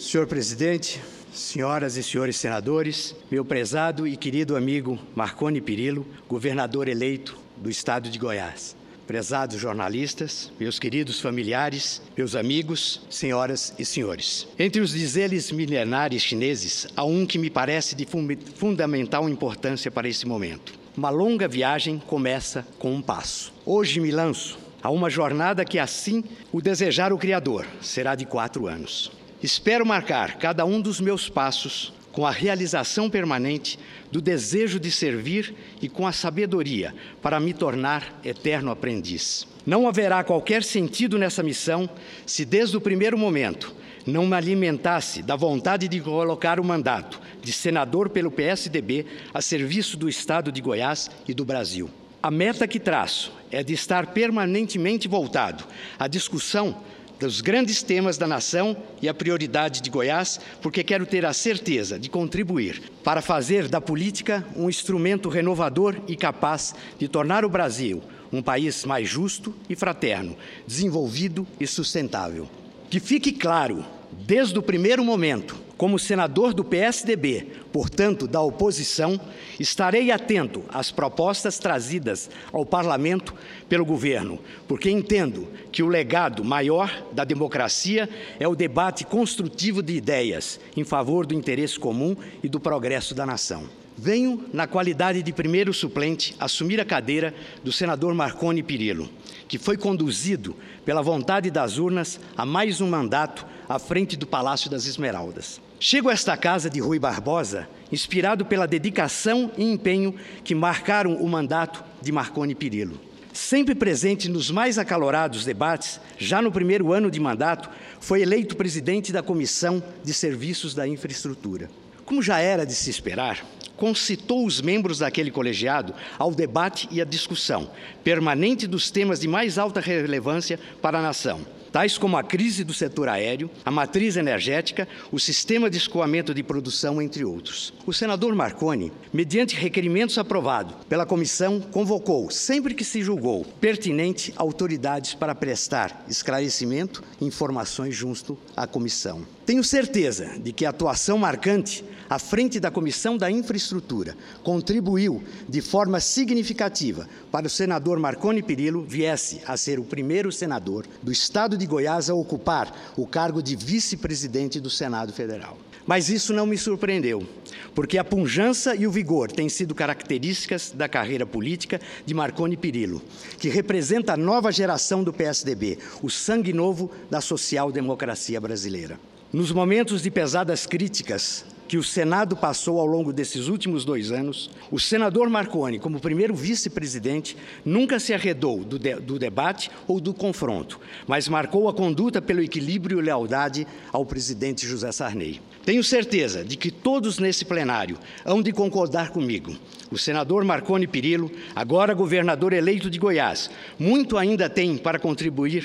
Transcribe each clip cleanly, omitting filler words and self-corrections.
Senhor presidente, senhoras e senhores senadores, meu prezado e querido amigo Marconi Perillo, governador eleito do estado de Goiás. Prezados jornalistas, meus queridos familiares, meus amigos, senhoras e senhores. Entre os dizeres milenares chineses, há um que me parece de fundamental importância para esse momento. Uma longa viagem começa com um passo. Hoje me lanço a uma jornada que, assim o desejar o Criador, será de 4 anos. Espero marcar cada um dos meus passos com a realização permanente do desejo de servir e com a sabedoria para me tornar eterno aprendiz. Não haverá qualquer sentido nessa missão se, desde o primeiro momento, não me alimentasse da vontade de colocar o mandato de senador pelo PSDB a serviço do Estado de Goiás e do Brasil. A meta que traço é de estar permanentemente voltado à discussão dos grandes temas da nação e a prioridade de Goiás, porque quero ter a certeza de contribuir para fazer da política um instrumento renovador e capaz de tornar o Brasil um país mais justo e fraterno, desenvolvido e sustentável. Que fique claro, desde o primeiro momento, como senador do PSDB, portanto da oposição, estarei atento às propostas trazidas ao Parlamento pelo governo, porque entendo que o legado maior da democracia é o debate construtivo de ideias em favor do interesse comum e do progresso da nação. Venho, na qualidade de primeiro suplente, assumir a cadeira do senador Marconi Perillo, que foi conduzido pela vontade das urnas a mais um mandato à frente do Palácio das Esmeraldas. Chego a esta casa de Rui Barbosa inspirado pela dedicação e empenho que marcaram o mandato de Marconi Perillo. Sempre presente nos mais acalorados debates, já no primeiro ano de mandato, foi eleito presidente da Comissão de Serviços da Infraestrutura. Como já era de se esperar, concitou os membros daquele colegiado ao debate e à discussão permanente dos temas de mais alta relevância para a nação, tais como a crise do setor aéreo, a matriz energética, o sistema de escoamento de produção, entre outros. O senador Marconi, mediante requerimentos aprovados pela comissão, convocou, sempre que se julgou pertinente, autoridades para prestar esclarecimento e informações junto à comissão. Tenho certeza de que a atuação marcante à frente da Comissão da Infraestrutura contribuiu de forma significativa para o senador Marconi Perillo viesse a ser o primeiro senador do Estado de Goiás a ocupar o cargo de vice-presidente do Senado Federal. Mas isso não me surpreendeu, porque a pujança e o vigor têm sido características da carreira política de Marconi Perillo, que representa a nova geração do PSDB, o sangue novo da social-democracia brasileira. Nos momentos de pesadas críticas que o Senado passou ao longo desses últimos 2 anos, o senador Marconi, como primeiro vice-presidente, nunca se arredou do debate ou do confronto, mas marcou a conduta pelo equilíbrio e lealdade ao presidente José Sarney. Tenho certeza de que todos nesse plenário hão de concordar comigo. O senador Marconi Perillo, agora governador eleito de Goiás, muito ainda tem para contribuir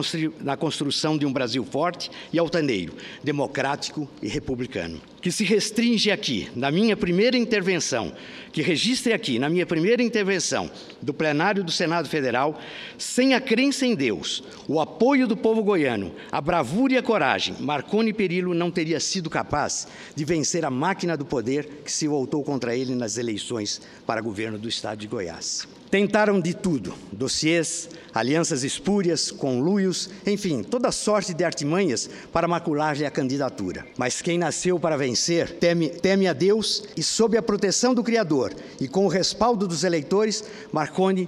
na construção de um Brasil forte e altaneiro, democrático e republicano. Que se restringe aqui, na minha primeira intervenção, que registre aqui, na minha primeira intervenção do plenário do Senado Federal, sem a crença em Deus, o apoio do povo goiano, a bravura e a coragem, Marconi Perillo não teria sido capaz de vencer a máquina do poder que se voltou contra ele nas eleições para governo do Estado de Goiás. Tentaram de tudo, dossiês, alianças espúrias, conluios, enfim, toda sorte de artimanhas para macular-lhe a candidatura. Mas quem nasceu para vencer teme a Deus e, sob a proteção do Criador e com o respaldo dos eleitores, Marconi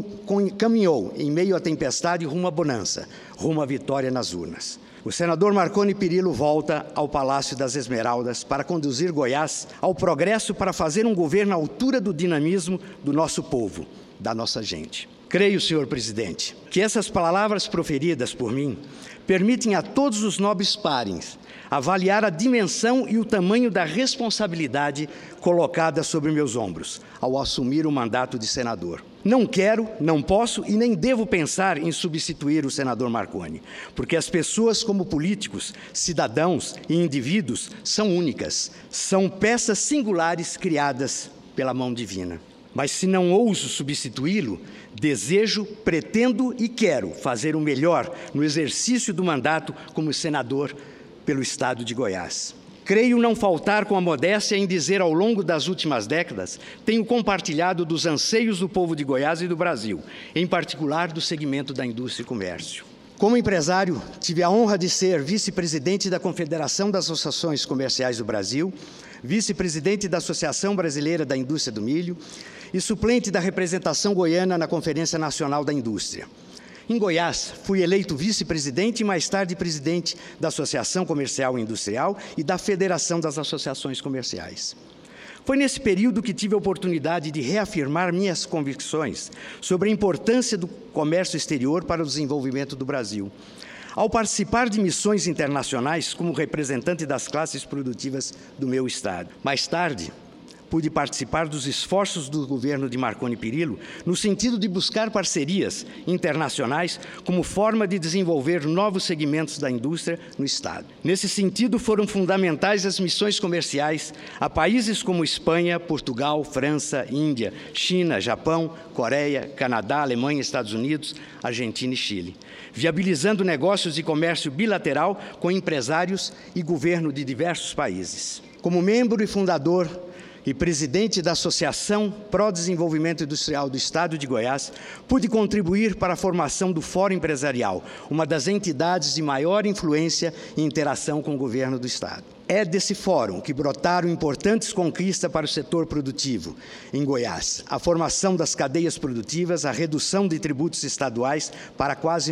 caminhou em meio à tempestade rumo à bonança, rumo à vitória nas urnas. O senador Marconi Perillo volta ao Palácio das Esmeraldas para conduzir Goiás ao progresso, para fazer um governo à altura do dinamismo do nosso povo, da nossa gente. Creio, senhor presidente, que essas palavras proferidas por mim permitem a todos os nobres pares avaliar a dimensão e o tamanho da responsabilidade colocada sobre meus ombros ao assumir o mandato de senador. Não quero, não posso e nem devo pensar em substituir o senador Marconi, porque as pessoas, como políticos, cidadãos e indivíduos, são únicas, são peças singulares criadas pela mão divina. Mas se não ouso substituí-lo, desejo, pretendo e quero fazer o melhor no exercício do mandato como senador pelo Estado de Goiás. Creio não faltar com a modéstia em dizer, ao longo das últimas décadas, tenho compartilhado dos anseios do povo de Goiás e do Brasil, em particular do segmento da indústria e comércio. Como empresário, tive a honra de ser vice-presidente da Confederação das Associações Comerciais do Brasil, vice-presidente da Associação Brasileira da Indústria do Milho e suplente da representação goiana na Conferência Nacional da Indústria. Em Goiás, fui eleito vice-presidente e mais tarde presidente da Associação Comercial e Industrial e da Federação das Associações Comerciais. Foi nesse período que tive a oportunidade de reafirmar minhas convicções sobre a importância do comércio exterior para o desenvolvimento do Brasil, ao participar de missões internacionais como representante das classes produtivas do meu estado. Mais tarde, pude participar dos esforços do governo de Marconi Perillo no sentido de buscar parcerias internacionais como forma de desenvolver novos segmentos da indústria no Estado. Nesse sentido, foram fundamentais as missões comerciais a países como Espanha, Portugal, França, Índia, China, Japão, Coreia, Canadá, Alemanha, Estados Unidos, Argentina e Chile, viabilizando negócios de comércio bilateral com empresários e governo de diversos países. Como membro e fundador e presidente da Associação Pró-Desenvolvimento Industrial do Estado de Goiás, pude contribuir para a formação do Fórum Empresarial, uma das entidades de maior influência e interação com o governo do Estado. É desse fórum que brotaram importantes conquistas para o setor produtivo em Goiás, a formação das cadeias produtivas, a redução de tributos estaduais para quase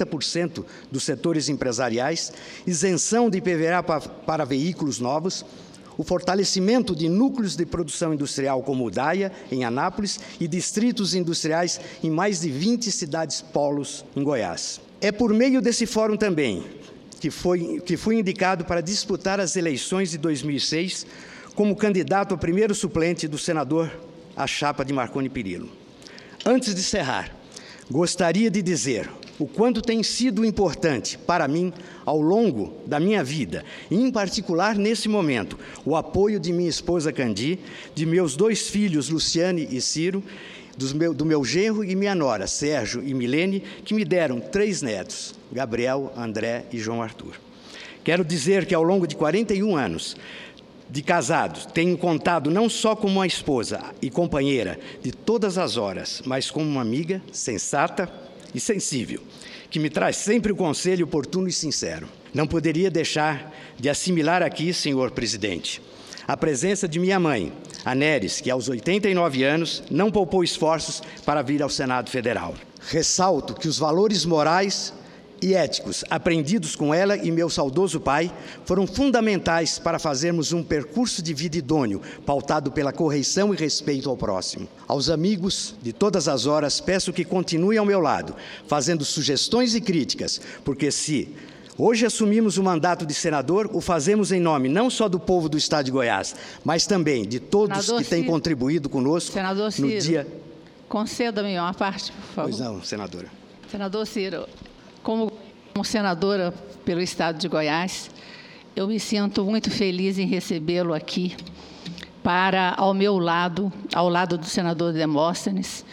90% dos setores empresariais, isenção de IPVA para veículos novos, o fortalecimento de núcleos de produção industrial como o DAIA, em Anápolis, e distritos industriais em mais de 20 cidades-polos em Goiás. É por meio desse fórum também que fui indicado para disputar as eleições de 2006 como candidato a primeiro suplente do senador à chapa de Marconi Perillo. Antes de encerrar, gostaria de dizer o quanto tem sido importante para mim, ao longo da minha vida, e em particular nesse momento, o apoio de minha esposa Candi, de meus 2 filhos, Luciane e Ciro, do meu genro e minha nora, Sérgio e Milene, que me deram 3 netos, Gabriel, André e João Arthur. Quero dizer que ao longo de 41 anos de casado, tenho contado não só como uma esposa e companheira de todas as horas, mas como uma amiga sensata e sensível, que me traz sempre o conselho oportuno e sincero. Não poderia deixar de assimilar aqui, senhor presidente, a presença de minha mãe, a Neres, que aos 89 anos não poupou esforços para vir ao Senado Federal. Ressalto que os valores morais e éticos aprendidos com ela e meu saudoso pai foram fundamentais para fazermos um percurso de vida idôneo, pautado pela correção e respeito ao próximo. Aos amigos de todas as horas, peço que continuem ao meu lado, fazendo sugestões e críticas, porque se hoje assumimos o mandato de senador, o fazemos em nome não só do povo do Estado de Goiás, mas também de todos que têm contribuído conosco no dia... Conceda-me uma parte, por favor. Pois não, senadora. Senador Ciro, como senadora pelo Estado de Goiás, eu me sinto muito feliz em recebê-lo aqui para, ao meu lado, ao lado do senador Demóstenes,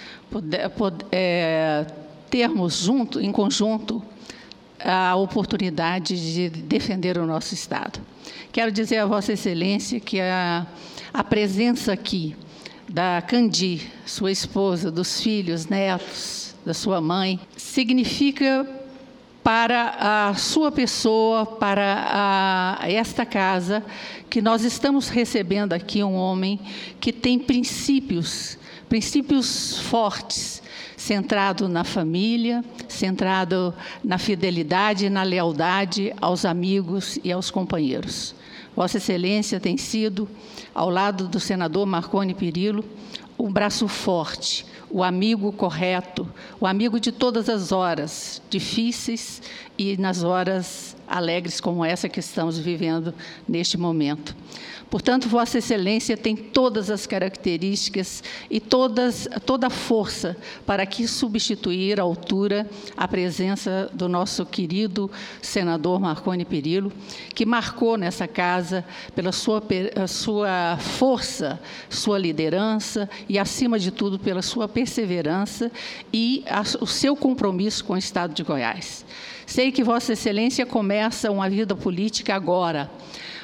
termos em conjunto, a oportunidade de defender o nosso Estado. Quero dizer a Vossa Excelência que a presença aqui da Candi, sua esposa, dos filhos, netos, da sua mãe, significa para a sua pessoa, para esta casa, que nós estamos recebendo aqui um homem que tem princípios fortes, centrado na família, centrado na fidelidade e na lealdade aos amigos e aos companheiros. Vossa Excelência tem sido, ao lado do senador Marconi Perillo, um braço forte, o amigo correto, o amigo de todas as horas difíceis e nas horas alegres como essa que estamos vivendo neste momento. Portanto, Vossa Excelência tem todas as características e toda a força para aqui substituir à altura a presença do nosso querido senador Marconi Perillo, que marcou nessa casa pela sua força, sua liderança e, acima de tudo, pela sua perseverança e o seu compromisso com o Estado de Goiás. Sei que Vossa Excelência começa uma vida política agora,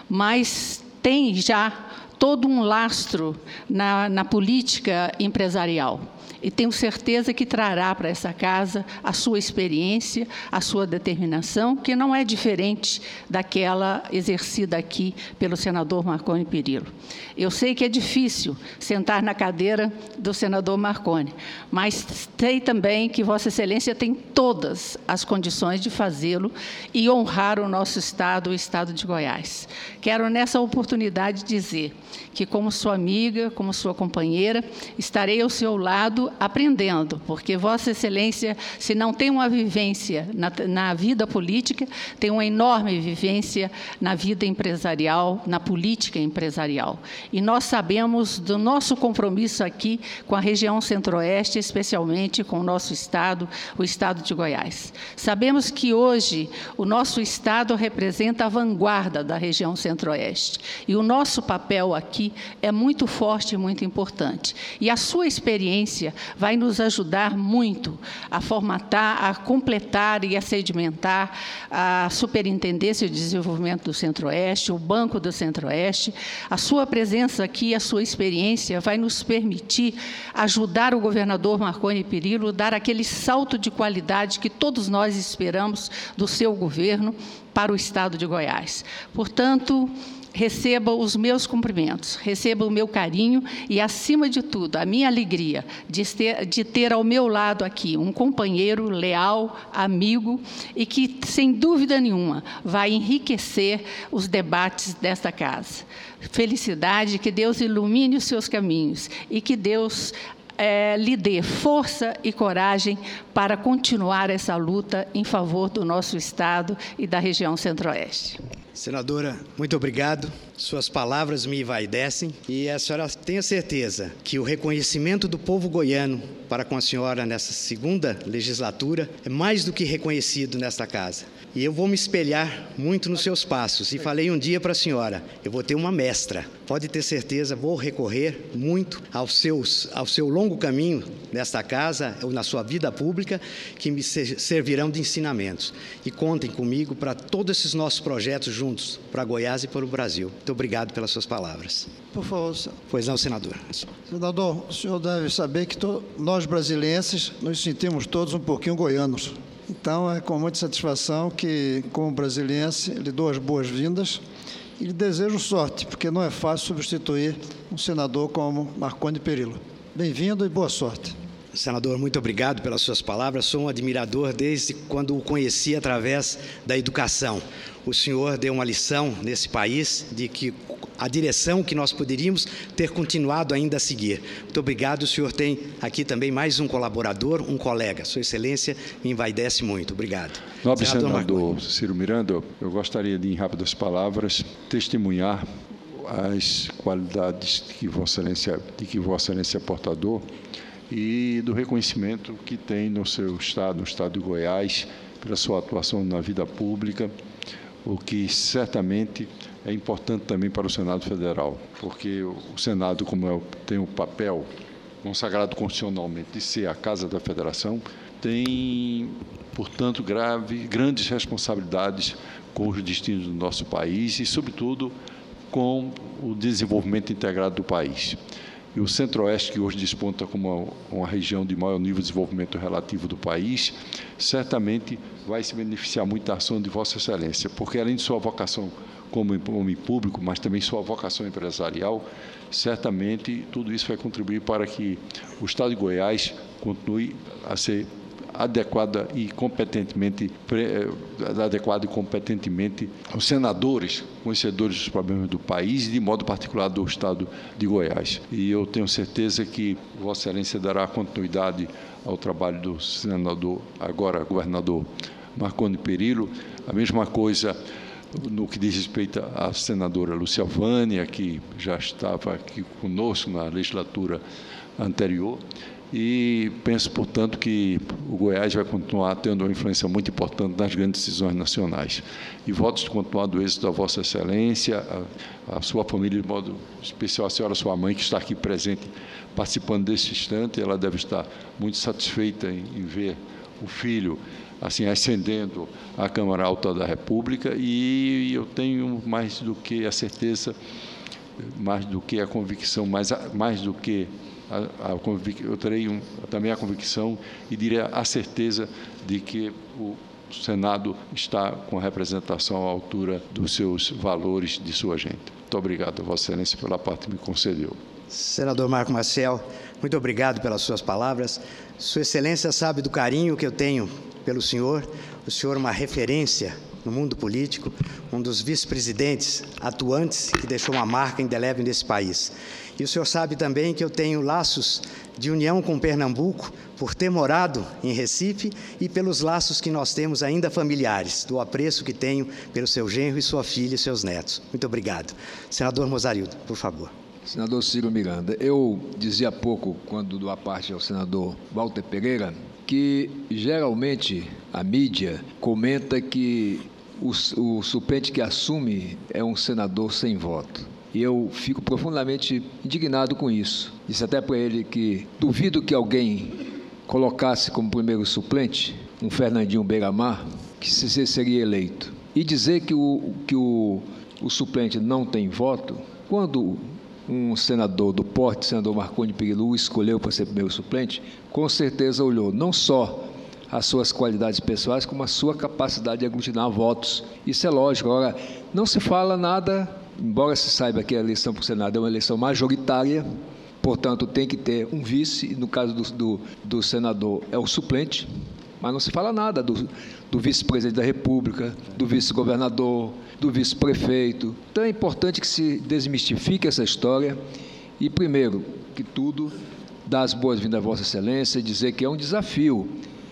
mas tem já todo um lastro na política empresarial. E tenho certeza que trará para essa casa a sua experiência, a sua determinação, que não é diferente daquela exercida aqui pelo senador Marconi Perillo. Eu sei que é difícil sentar na cadeira do senador Marconi, mas sei também que Vossa Excelência tem todas as condições de fazê-lo e honrar o nosso Estado, o Estado de Goiás. Quero, nessa oportunidade, dizer que, como sua amiga, como sua companheira, estarei ao seu lado aprendendo, porque Vossa Excelência, se não tem uma vivência na vida política, tem uma enorme vivência na vida empresarial, na política empresarial. E nós sabemos do nosso compromisso aqui com a região Centro-Oeste, especialmente com o nosso Estado, o Estado de Goiás. Sabemos que hoje o nosso Estado representa a vanguarda da região Centro-Oeste. E o nosso papel aqui é muito forte e muito importante. E a sua experiência vai nos ajudar muito a formatar, a completar e a sedimentar a Superintendência de Desenvolvimento do Centro-Oeste, o Banco do Centro-Oeste. A sua presença aqui, a sua experiência vai nos permitir ajudar o governador Marconi Perillo a dar aquele salto de qualidade que todos nós esperamos do seu governo para o Estado de Goiás. Portanto, receba os meus cumprimentos, receba o meu carinho e, acima de tudo, a minha alegria de ter ao meu lado aqui um companheiro leal, amigo e que, sem dúvida nenhuma, vai enriquecer os debates desta casa. Felicidade, que Deus ilumine os seus caminhos e que Deus lhe dê força e coragem para continuar essa luta em favor do nosso Estado e da região Centro-Oeste. Senadora, muito obrigado. Suas palavras me envaidecem e a senhora tenha certeza que o reconhecimento do povo goiano para com a senhora nessa segunda legislatura é mais do que reconhecido nesta casa. E eu vou me espelhar muito nos seus passos. E falei um dia para a senhora, eu vou ter uma mestra. Pode ter certeza, vou recorrer muito ao seu longo caminho nesta casa, ou na sua vida pública, que me servirão de ensinamentos. E contem comigo para todos esses nossos projetos juntos, para Goiás e para o Brasil. Muito obrigado pelas suas palavras. Por favor, senhor. Pois não, senador. Senador, o senhor deve saber que nós brasilienses nos sentimos todos um pouquinho goianos. Então, é com muita satisfação que, como brasiliense, lhe dou as boas-vindas e lhe desejo sorte, porque não é fácil substituir um senador como Marconi Perillo. Bem-vindo e boa sorte. Senador, muito obrigado pelas suas palavras. Sou um admirador desde quando o conheci através da educação. O senhor deu uma lição nesse país de que a direção que nós poderíamos ter continuado ainda a seguir. Muito obrigado. O senhor tem aqui também mais um colaborador, um colega. Sua Excelência me envaidece muito. Obrigado. Nobre senador Ciro Miranda, eu gostaria de, em rápidas palavras, testemunhar as qualidades de que Vossa Excelência é portador e do reconhecimento que tem no seu estado, no estado de Goiás, pela sua atuação na vida pública, o que certamente é importante também para o Senado Federal, porque o Senado, como tem o papel consagrado constitucionalmente de ser a Casa da Federação, tem, portanto, grandes responsabilidades com os destinos do nosso país e, sobretudo, com o desenvolvimento integrado do país. E o Centro-Oeste, que hoje desponta como uma região de maior nível de desenvolvimento relativo do país, certamente vai se beneficiar muito da ação de Vossa Excelência, porque, além de sua vocação como homem público, mas também sua vocação empresarial, certamente tudo isso vai contribuir para que o Estado de Goiás continue a ser adequado e competentemente aos senadores conhecedores dos problemas do país e, de modo particular, do Estado de Goiás. E eu tenho certeza que Vossa Excelência dará continuidade ao trabalho do senador, agora governador Marconi Perillo. A mesma coisa no que diz respeito à senadora Lúcia Vânia, que já estava aqui conosco na legislatura anterior. E penso, portanto, que o Goiás vai continuar tendo uma influência muito importante nas grandes decisões nacionais. E votos de continuado êxito da Vossa Excelência, a sua família, de modo especial a senhora, sua mãe, que está aqui presente, participando desse instante. Ela deve estar muito satisfeita em ver o filho assim, ascendendo à Câmara Alta da República, e eu tenho mais do que a certeza, mais do que a convicção, mais do que eu terei também a convicção e diria a certeza de que o Senado está com a representação à altura dos seus valores, de sua gente. Muito obrigado, Vossa Excelência, pela parte que me concedeu. Senador Marco Maciel, muito obrigado pelas suas palavras. Sua Excelência sabe do carinho que eu tenho pelo senhor. O senhor é uma referência no mundo político, um dos vice-presidentes atuantes que deixou uma marca indelével nesse país. E o senhor sabe também que eu tenho laços de união com Pernambuco por ter morado em Recife e pelos laços que nós temos ainda familiares, do apreço que tenho pelo seu genro e sua filha e seus netos. Muito obrigado. Senador Mozarildo, por favor. Senador Ciro Miranda, eu dizia há pouco, quando dou a parte ao senador Walter Pereira, que geralmente a mídia comenta que o suplente que assume é um senador sem voto. E eu fico profundamente indignado com isso. Disse até para ele que duvido que alguém colocasse como primeiro suplente um Fernandinho Beiramar, que seria eleito. E dizer que o suplente não tem voto, quando um senador do porte, o senador Marconi Perillo, o escolheu para ser primeiro suplente, com certeza olhou não só as suas qualidades pessoais, como a sua capacidade de aglutinar votos. Isso é lógico. Agora, não se fala nada, embora se saiba que a eleição para o Senado é uma eleição majoritária, portanto, tem que ter um vice, no caso do senador é o suplente, mas não se fala nada do vice-presidente da República, do vice-governador, do vice-prefeito. Então, é importante que se desmistifique essa história e, primeiro que tudo, dar as boas-vindas a Vossa Excelência, dizer que é um desafio,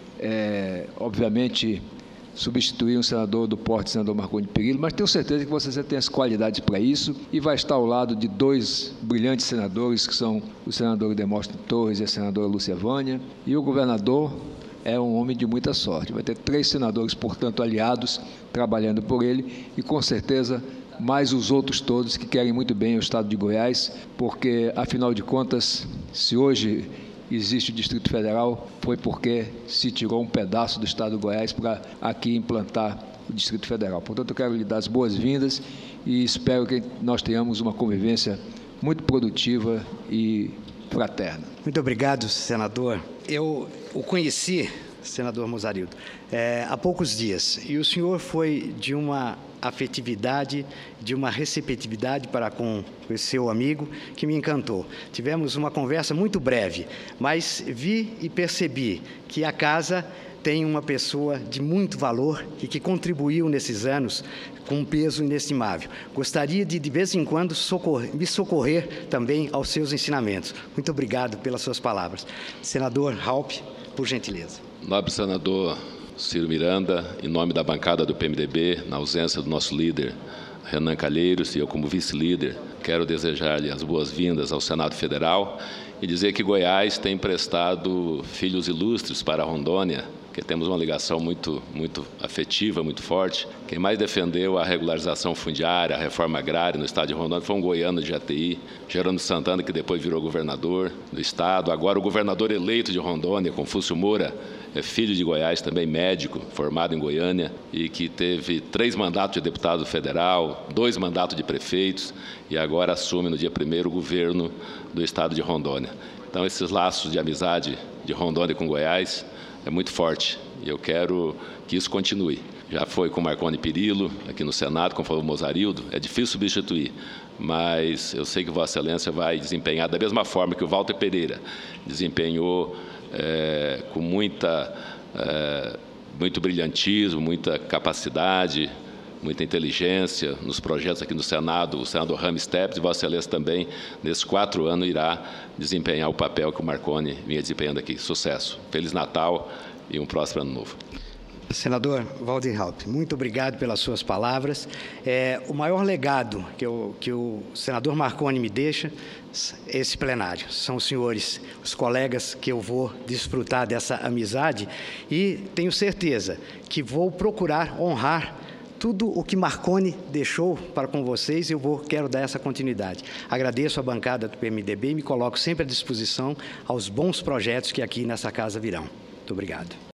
obviamente, substituir um senador do porte, o senador Marconi Perillo, mas tenho certeza que você tem as qualidades para isso e vai estar ao lado de dois brilhantes senadores, que são o senador Demóstenes Torres e a senadora Lúcia Vânia, e o governador é um homem de muita sorte. Vai ter 3 senadores, portanto, aliados, trabalhando por ele, e com certeza mais os outros todos que querem muito bem o Estado de Goiás, porque, afinal de contas, se hoje existe o Distrito Federal, foi porque se tirou um pedaço do Estado de Goiás para aqui implantar o Distrito Federal. Portanto, eu quero lhe dar as boas-vindas e espero que nós tenhamos uma convivência muito produtiva e fraterna. Muito obrigado, senador. Eu o conheci, senador Mozarildo, há poucos dias, e o senhor foi de uma afetividade, de uma receptividade para com o seu amigo, que me encantou. Tivemos uma conversa muito breve, mas vi e percebi que a casa tem uma pessoa de muito valor e que contribuiu nesses anos com um peso inestimável. Gostaria de vez em quando, me socorrer também aos seus ensinamentos. Muito obrigado pelas suas palavras. Senador Raupp, por gentileza. Nobre senador Ciro Miranda, em nome da bancada do PMDB, na ausência do nosso líder, Renan Calheiros, e eu como vice-líder, quero desejar-lhe as boas-vindas ao Senado Federal e dizer que Goiás tem prestado filhos ilustres para a Rondônia, que temos uma ligação muito afetiva, muito forte. Quem mais defendeu a regularização fundiária, a reforma agrária no estado de Rondônia foi um goiano de ATI, Jerônimo Santana, que depois virou governador do estado. Agora o governador eleito de Rondônia, Confúcio Moura, é filho de Goiás, também médico, formado em Goiânia, e que teve 3 mandatos de deputado federal, 2 mandatos de prefeitos, e agora assume no dia 1º o governo do estado de Rondônia. Então, esses laços de amizade de Rondônia com Goiás é muito forte, e eu quero que isso continue. Já foi com Marconi Perillo, aqui no Senado, como falou o Mozarildo, é difícil substituir, mas eu sei que Vossa Excelência vai desempenhar da mesma forma que o Walter Pereira desempenhou com muito brilhantismo, muita capacidade, muita inteligência nos projetos aqui no Senado, o senador Rames Tepes, e Vossa Excelência também, nesses 4 anos, irá desempenhar o papel que o Marconi vinha desempenhando aqui. Sucesso. Feliz Natal e um próspero Ano Novo. Senador Walter Raupp, muito obrigado pelas suas palavras. O maior legado que o senador Marconi me deixa, esse plenário. São os senhores, os colegas, que eu vou desfrutar dessa amizade e tenho certeza que vou procurar honrar tudo o que Marconi deixou para com vocês, quero dar essa continuidade. Agradeço a bancada do PMDB e me coloco sempre à disposição aos bons projetos que aqui nessa casa virão. Muito obrigado.